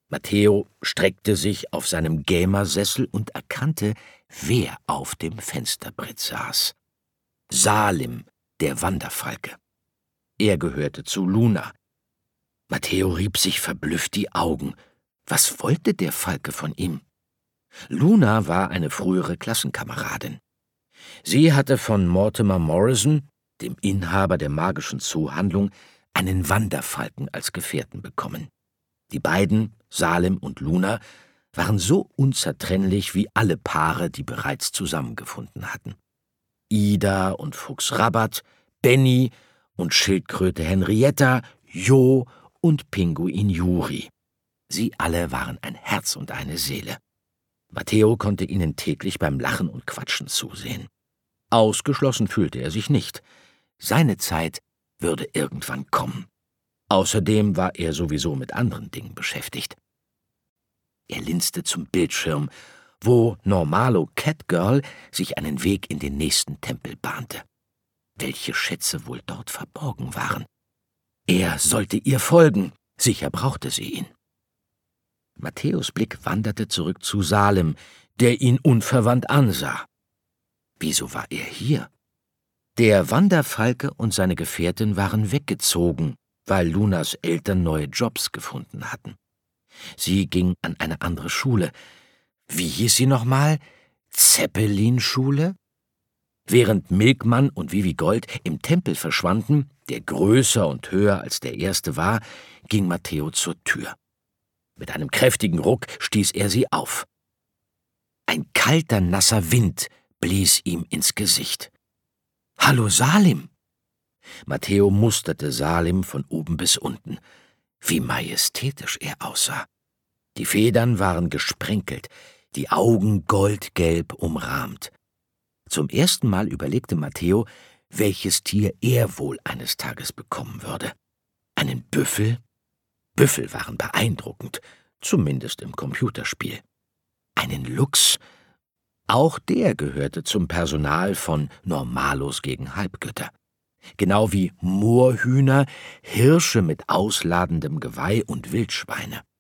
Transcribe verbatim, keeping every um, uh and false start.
Matteo streckte sich auf seinem Gamersessel und erkannte, wer auf dem Fensterbrett saß. Salim, der Wanderfalke. Er gehörte zu Luna. Matteo rieb sich verblüfft die Augen. Was wollte der Falke von ihm? Luna war eine frühere Klassenkameradin. Sie hatte von Mortimer Morrison, dem Inhaber der magischen Zoohandlung, einen Wanderfalken als Gefährten bekommen. Die beiden, Salim und Luna, waren so unzertrennlich wie alle Paare, die bereits zusammengefunden hatten. Ida und Fuchs Rabat, Benny und Schildkröte Henrietta, Jo und Pinguin Juri. Sie alle waren ein Herz und eine Seele. Matteo konnte ihnen täglich beim Lachen und Quatschen zusehen. Ausgeschlossen fühlte er sich nicht. Seine Zeit würde irgendwann kommen. Außerdem war er sowieso mit anderen Dingen beschäftigt. Er linste zum Bildschirm, wo Normalo Catgirl sich einen Weg in den nächsten Tempel bahnte. Welche Schätze wohl dort verborgen waren? Er sollte ihr folgen, sicher brauchte sie ihn. Matteos Blick wanderte zurück zu Salim, der ihn unverwandt ansah. Wieso war er hier? Der Wanderfalke und seine Gefährtin waren weggezogen, weil Lunas Eltern neue Jobs gefunden hatten. Sie ging an eine andere Schule. Wie hieß sie nochmal? Zeppelin-Schule? Während Milkmann und Vivi Gold im Tempel verschwanden, der größer und höher als der erste war, ging Matteo zur Tür. Mit einem kräftigen Ruck stieß er sie auf. Ein kalter, nasser Wind blies ihm ins Gesicht. »Hallo, Salim!« Matteo musterte Salim von oben bis unten. Wie majestätisch er aussah. Die Federn waren gesprenkelt, die Augen goldgelb umrahmt. Zum ersten Mal überlegte Matteo, welches Tier er wohl eines Tages bekommen würde. Einen Büffel? Büffel waren beeindruckend, zumindest im Computerspiel. Einen Luchs? Auch der gehörte zum Personal von Normalos gegen Halbgötter. Genau wie Moorhühner, Hirsche mit ausladendem Geweih und Wildschweine.